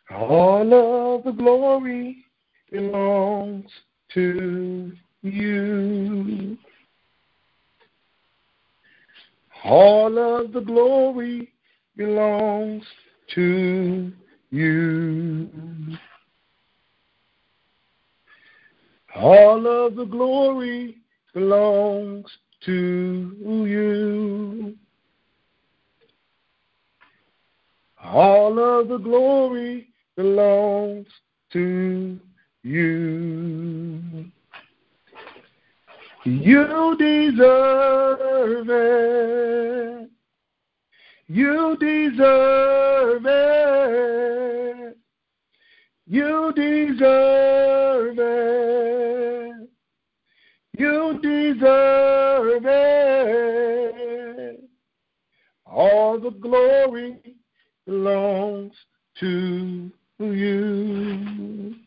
All of the glory belongs to you. All of the glory belongs to you. All of the glory belongs to you. All of the glory belongs to you. You deserve it. You deserve it. You deserve it. You deserve it. All the glory belongs to you.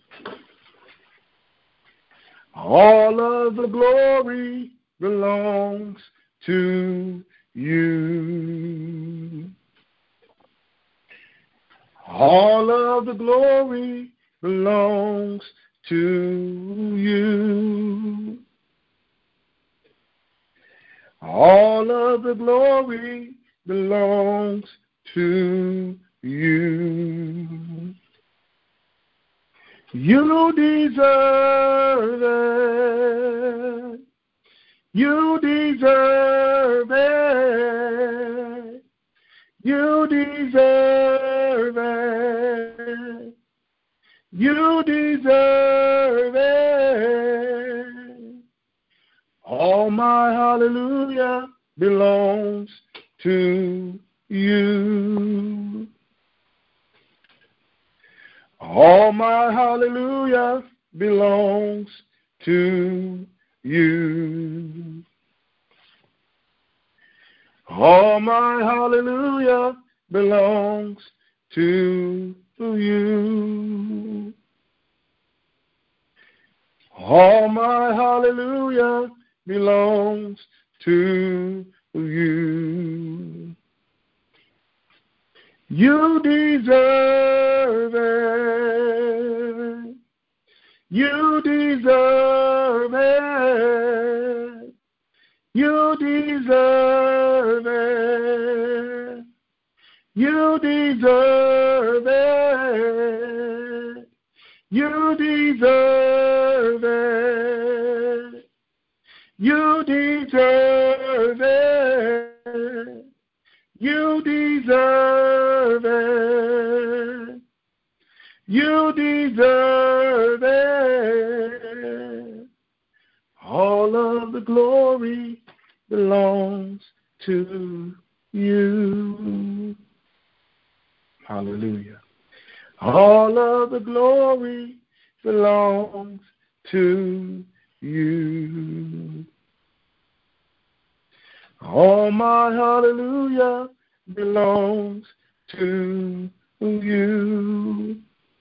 All of the glory belongs to you. All of the glory belongs to you. All of the glory belongs to you. You deserve it. You deserve it. You deserve it. You deserve it. All my hallelujah belongs to you. All my hallelujah belongs to you. All my hallelujah belongs to you. All my hallelujah belongs to you. You deserve it. You deserve it. You deserve it. You deserve it. You deserve it. You deserve it. You deserve it. You deserve it. All of the glory belongs to you. Hallelujah. All of the glory belongs to you. All my hallelujah belongs to you.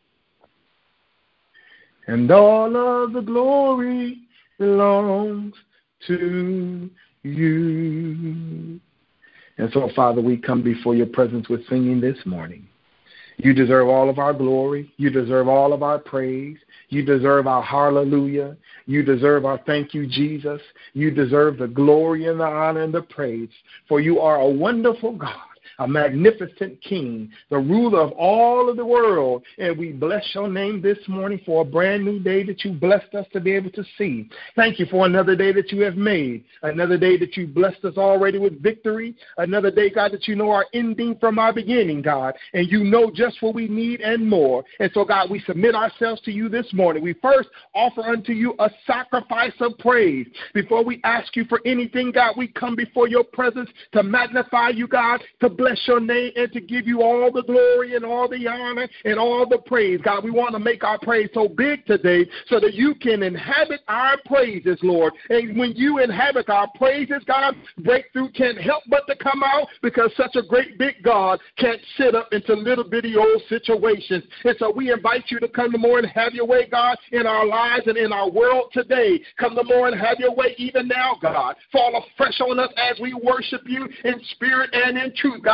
And all of the glory belongs to you. And so, Father, we come before your presence with singing this morning. You deserve all of our glory. You deserve all of our praise. You deserve our hallelujah. You deserve our thank you, Jesus. You deserve the glory and the honor and the praise. For you are a wonderful God, a magnificent King, the ruler of all of the world. And we bless your name this morning for a brand new day that you blessed us to be able to see. Thank you for another day that you have made, another day that you blessed us already with victory, another day, God, that you know our ending from our beginning, God, and you know just what we need and more. And so, God, we submit ourselves to you this morning. We first offer unto you a sacrifice of praise. Before we ask you for anything, God, we come before your presence to magnify you, God, to bless your name and to give you all the glory and all the honor and all the praise. God, we want to make our praise so big today so that you can inhabit our praises, Lord. And when you inhabit our praises, God, breakthrough can't help but to come out because such a great big God can't sit up into little bitty old situations. And so we invite you to come to more and have your way, God, in our lives and in our world today. Come to more and have your way even now, God. Fall afresh on us as we worship you in spirit and in truth, God.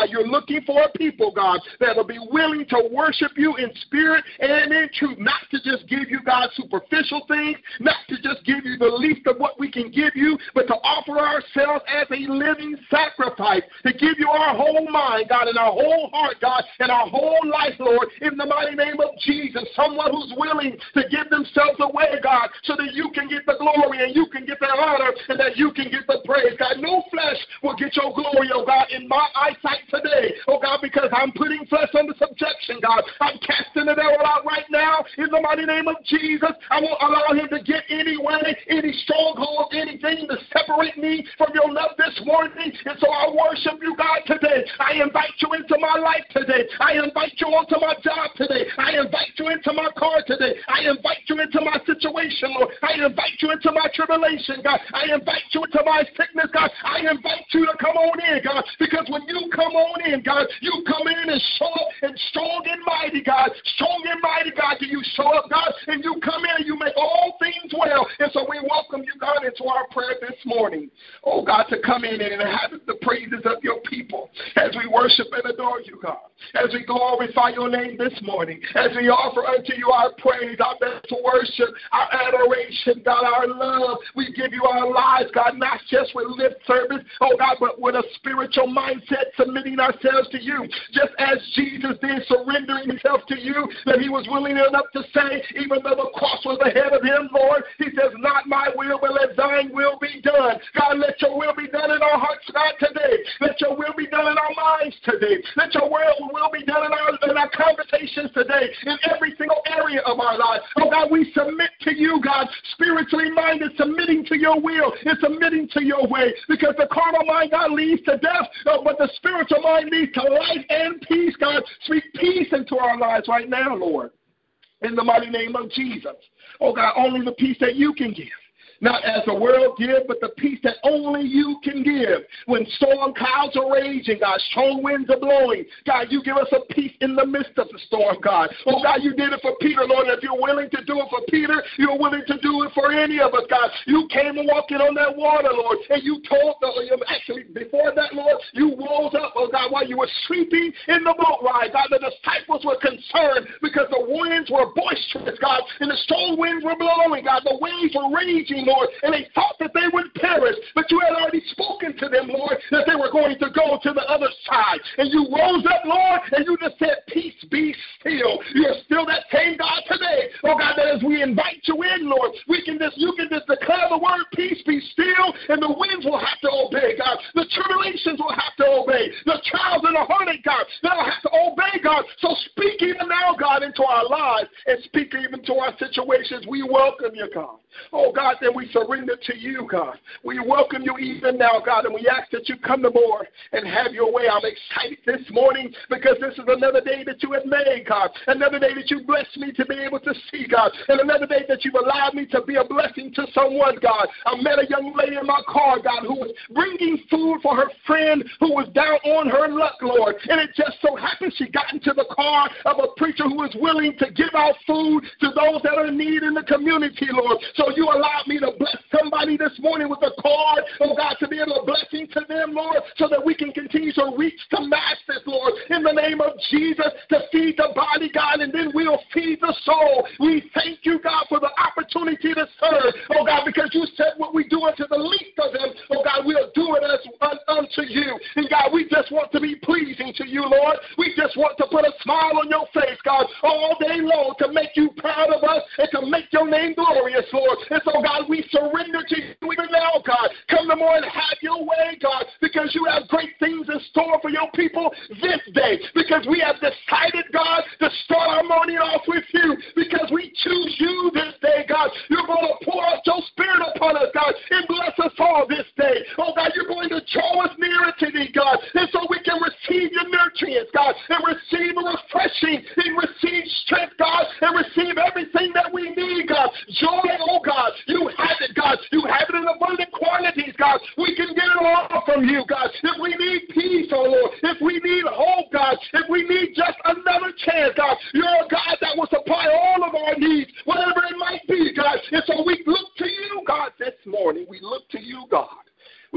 God. You're looking for a people, God, that will be willing to worship you in spirit and in truth, not to just give you, God, superficial things, not to just give you the least of what we can give you, but to offer ourselves as a living sacrifice, to give you our whole mind, God, and our whole heart, God, and our whole life, Lord, in the mighty name of Jesus. Someone who's willing to give themselves away, God, so that you can get the glory and you can get the honor and that you can get the praise, God. No flesh will get your glory, oh God, in my eyesight today, oh God, because I'm putting flesh under subjection, God. I'm casting the devil out right now in the mighty name of Jesus. I won't allow him to get any way, any stronghold, anything to separate me from your love this morning. And so I worship you, God, today. I invite you into my life today. I invite you onto my job today. I invite you into my car today. I invite you into my situation, Lord. I invite you into my tribulation, God. I invite you into my sickness, God. I invite you to come on in, God, because when you come on in, God, you come in and show up and strong and mighty, God. Strong and mighty, God, do you show up, God, and you come in and you make all things well. And so we welcome you, God, into our prayer this morning. Oh, God, to come in and inhabit the praises of your people as we worship and adore you, God. As we glorify your name this morning, as we offer unto you our praise, our best worship, our adoration, God, our love. We give you our lives, God, not just with lip service, oh God, but with a spiritual mindset, submitting ourselves to you, just as Jesus did, surrendering himself to you, that he was willing enough to say, even though the cross was ahead of him, Lord, he says, not my will, but let thine will be done. God, let your will be done in our hearts, God, today. Let your will be done in our minds today. Let your will be done in our conversations today, in every single area of our lives. Oh, God, we submit to you, God, spiritually minded, submitting to your will and submitting to your way, because the carnal mind, God, leads to death, but the spiritual mind leads to life and peace, God. Speak peace into our lives right now, Lord, in the mighty name of Jesus. Oh, God, only the peace that you can give. Not as the world gives, but the peace that only you can give. When storm clouds are raging, God, strong winds are blowing, God, you give us a peace in the midst of the storm, God. Oh, God, you did it for Peter, Lord. And if you're willing to do it for Peter, you're willing to do it for any of us, God. You came and walking on that water, Lord, and you told actually, before that, Lord, you rose up, oh, God, while you were sleeping in the boat ride, God. The disciples were concerned because the winds were boisterous, God, and the strong winds were blowing, God. The waves were raging, Lord, and they thought that they would perish, but you had already spoken to them, Lord, that they were going to go to the other side. And you rose up, Lord, and you just said, peace, be still. You're still that same God today. Oh, God, that as we invite you in, Lord, you can just declare the word, peace, be still, and the winds will have to obey, God. The tribulations will have to obey. The trials and the heartache, God, they'll have to obey, God. So speak even now, God, into our lives, and speak even to our situations. We welcome you, God. Oh, God, that we surrender to you, God. We welcome you even now, God, and we ask that you come aboard and have your way. I'm excited this morning because this is another day that you have made, God. Another day that you blessed me to be able to see, God. And another day that you've allowed me to be a blessing to someone, God. I met a young lady in my car, God, who was bringing food for her friend who was down on her luck, Lord. And it just so happened she got into the car of a preacher who was willing to give out food to those that are in need in the community, Lord. So you allowed me to bless somebody this morning with a card, oh God, to be able to blessing to them, Lord, so that we can continue to reach the masses, Lord, in the name of Jesus, to feed the body, God, and then we'll feed the soul. We thank you, God, for the opportunity to serve, oh God, because you said what we do unto the least of them, oh God, we'll do it as unto you. And God, we just want to be pleasing to you, Lord. We just want to put a smile on your face, God, all day long to make you proud of us and to make your name glorious, Lord. And so, God, we surrender to you even now, God. Come to more and have your way, God, because you have great things in store for your people this day, because we have decided, God, to start our morning off with you, because we choose you this day, God. You're going to pour out your spirit upon us, God, and bless us all this day. Oh, God, you're going to draw us nearer to thee, God, and so we can receive your nutrients, God, and receive a refreshing, and receive strength, God, and receive everything that we need, God. Joy, oh God, you have it, God. You have it in abundant quantities, God. We can get it all from you, God. If we need peace, oh Lord, if we need hope, God, if we need just another chance, God, you're a God that will supply all of our needs, whatever it might be, God. And so we look to you, God, this morning. We look to you, God. We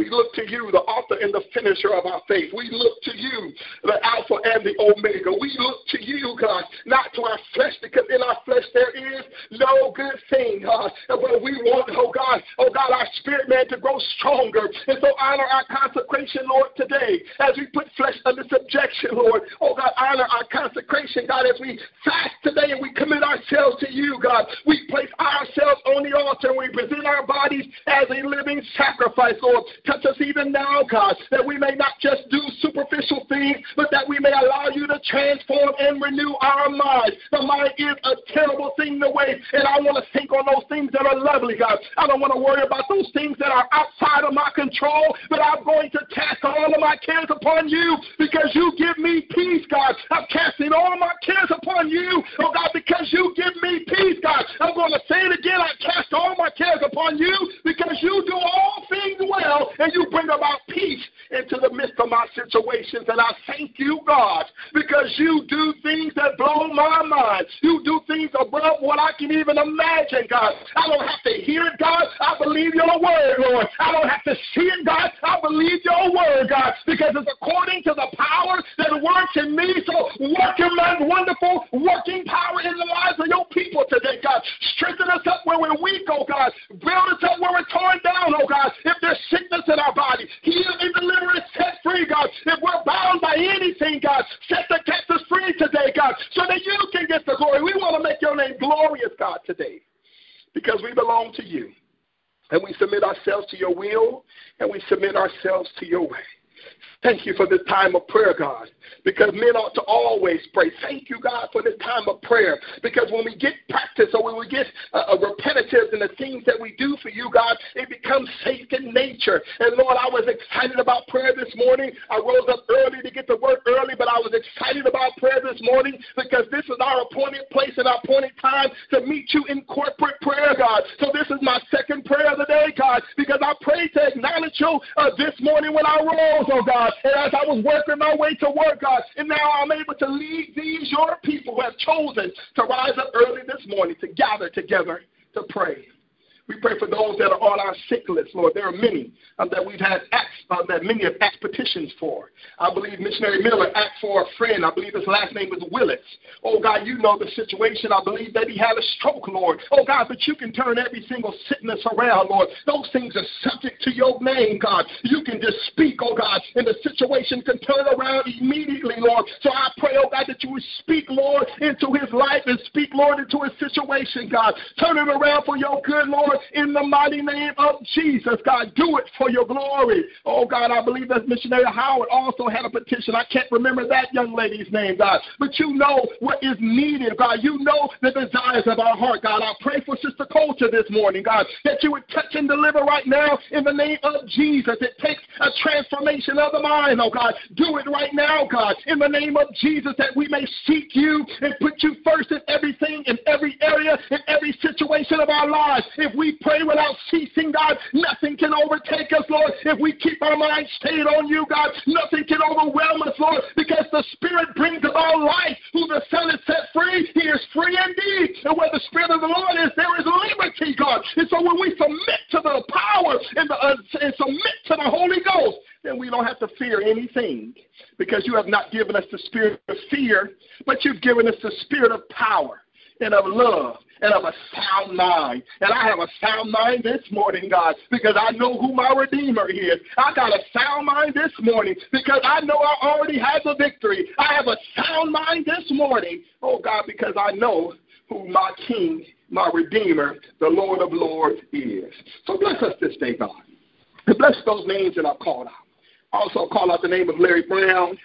We look to you, the author and the finisher of our faith. We look to you, the Alpha and the Omega. We look to you, God, not to our flesh, because in our flesh there is no good thing, God. And when we want, oh God, our spirit man to grow stronger. And so honor our consecration, Lord, today, as we put flesh under subjection, Lord. Oh God, honor our consecration, God, as we fast today and we commit ourselves to you, God. We place ourselves on the altar and we present our bodies as a living sacrifice, Lord. Touch us even now, God, that we may not just do superficial things, but that we may allow you to transform and renew our mind. The mind is a terrible thing to waste, and I want to think on those things that are lovely, God. I don't want to worry about those things that are outside of my control, but I'm going to cast all of my cares upon you because you give me peace, God. I'm casting all my cares upon you, oh God, because you give me peace, God. I'm going to say it again. I cast all my cares upon you because you do all things well and you bring about peace into the midst of my situations. And I thank you, God, because you do things that blow my mind. You do things above what I can even imagine, God. I don't have to hear it, God. I believe your word, Lord. I don't have to see it, God. I believe your word, God, because it's according to the power that works in me. So work in my wonderful working power in the lives of your people today, God. Strengthen us up where we're weak, oh God. Build us up where we're torn down, oh God. If there's sickness in our body, heal and deliver us, set free, God. If we're bound by anything, God, set the captives free today, God, so that you can get the glory. We want to make your name glorious, God, today, because we belong to you. And we submit ourselves to your will, and we submit ourselves to your way. Thank you for this time of prayer, God, because men ought to always pray. Thank you, God, for this time of prayer, because when we get practice or when we get repetitive in the things that we do for you, God, it becomes second nature. And, Lord, I was excited about prayer this morning. I rose up early to get to work early, but I was excited about prayer this morning because this is our appointed place and our appointed time to meet you in corporate prayer, God. So this is my second prayer of the day, God, because I prayed to acknowledge you this morning when I rose, oh God, and as I was working my way to work, God, and now I'm able to lead these, your people who have chosen to rise up early this morning to gather together to pray. We pray for those that are on our sick list, Lord. There are many that we've had that many have asked petitions for. I believe Missionary Miller asked for a friend. I believe his last name was Willits. Oh, God, you know the situation. I believe that he had a stroke, Lord. Oh, God, but you can turn every single sickness around, Lord. Those things are subject to your name, God. You can just speak, oh, God, and the situation can turn around immediately, Lord. So I pray, oh, God, that you would speak, Lord, into his life and speak, Lord, into his situation, God. Turn it around for your good, Lord. In the mighty name of Jesus, God, do it for your glory. Oh, God, I believe that Missionary Howard also had a petition. I can't remember that young lady's name, God. But you know what is needed, God. You know the desires of our heart, God. I pray for Sister Culture this morning, God, that you would touch and deliver right now in the name of Jesus. It takes a transformation of the mind, oh, God. Do it right now, God, in the name of Jesus, that we may seek you and put you first in everything, in every area, in every situation of our lives. If we pray without ceasing, God, nothing can overtake us, Lord. If we keep our minds stayed on you, God, nothing can overwhelm us, Lord, because the Spirit brings about life. Who the Son has set free, he is free indeed. And where the Spirit of the Lord is, there is liberty, God. And so when we submit to the power and submit to the Holy Ghost, then we don't have to fear anything, because you have not given us the spirit of fear, but you've given us the spirit of power and of love and of a sound mind. And I have a sound mind this morning, God, because I know who my Redeemer is. I got a sound mind this morning because I know I already have the victory. I have a sound mind this morning, oh God, because I know who my King, my Redeemer, the Lord of Lords is. So bless us this day, God. And bless those names that I've called out. I also call out the name of Larry Brown.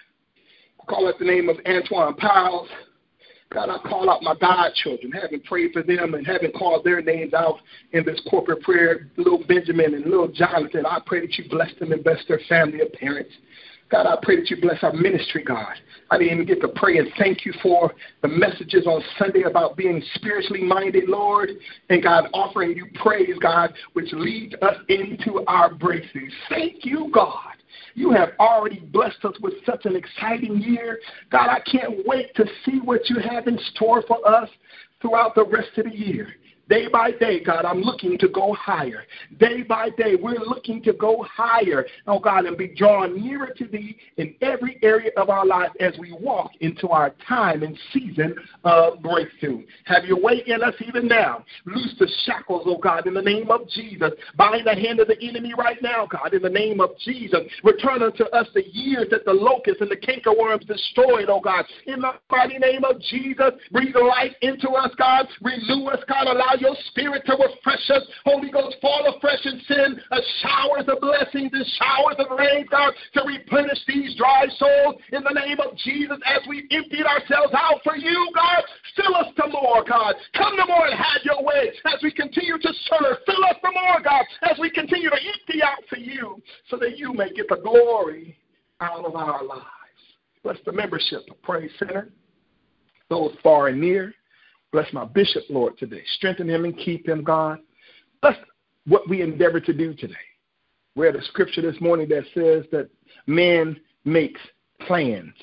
I call out the name of Antoine Powell. God, I call out my godchildren, having prayed for them and having called their names out in this corporate prayer, little Benjamin and little Jonathan. I pray that you bless them and bless their family and parents. God, I pray that you bless our ministry, God. I didn't even get to pray and thank you for the messages on Sunday about being spiritually minded, Lord, and God, offering you praise, God, which leads us into our breakthroughs. Thank you, God. You have already blessed us with such an exciting year. God, I can't wait to see what you have in store for us throughout the rest of the year. Day by day, God, I'm looking to go higher. Day by day, we're looking to go higher, oh God, and be drawn nearer to thee in every area of our lives as we walk into our time and season of breakthrough. Have your way in us even now. Loose the shackles, oh God, in the name of Jesus. Bind the hand of the enemy right now, God, in the name of Jesus. Return unto us the years that the locusts and the cankerworms destroyed, oh God. In the mighty name of Jesus, breathe life into us, God. Renew us, God. Allow your spirit to refresh us. Holy Ghost, fall afresh and send showers of blessings and showers of rain, God, to replenish these dry souls in the name of Jesus as we emptied ourselves out for you, God. Fill us to more, God. Come to more and have your way as we continue to serve. Fill us to more, God, as we continue to empty out for you so that you may get the glory out of our lives. Bless the membership of Praise Center, those far and near. Bless my bishop, Lord, today. Strengthen him and keep him, God. Bless what we endeavor to do today. We read a scripture this morning that says that man makes plans.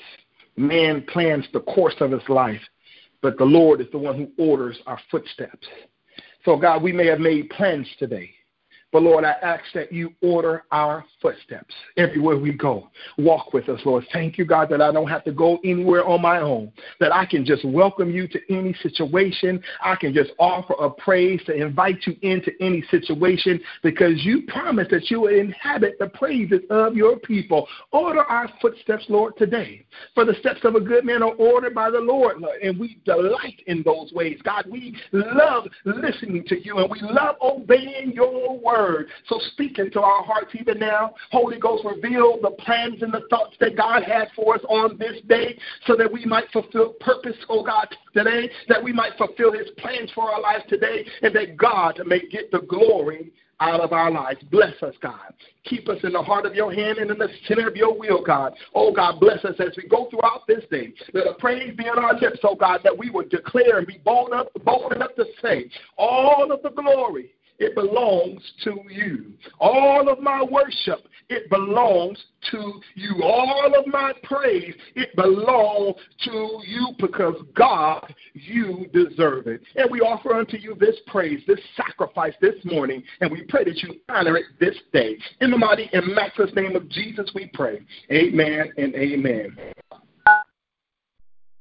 Man plans the course of his life, but the Lord is the one who orders our footsteps. So, God, we may have made plans today, but, Lord, I ask that you order our footsteps everywhere we go. Walk with us, Lord. Thank you, God, that I don't have to go anywhere on my own, that I can just welcome you to any situation. I can just offer a praise to invite you into any situation because you promised that you would inhabit the praises of your people. Order our footsteps, Lord, today. For the steps of a good man are ordered by the Lord, Lord, and we delight in those ways. God, we love listening to you, and we love obeying your word. So speak into our hearts even now. Holy Ghost, reveal the plans and the thoughts that God had for us on this day so that we might fulfill purpose, oh God, today, that we might fulfill his plans for our lives today, and that God may get the glory out of our lives. Bless us, God. Keep us in the heart of your hand and in the center of your will, God. Oh, God, bless us as we go throughout this day. Let a praise be on our lips, oh God, that we would declare and be bold enough to say, all of the glory, it belongs to you. All of my worship, it belongs to you. All of my praise, it belongs to you because, God, you deserve it. And we offer unto you this praise, this sacrifice this morning, and we pray that you honor it this day. In the mighty and matchless name of Jesus we pray. Amen and amen.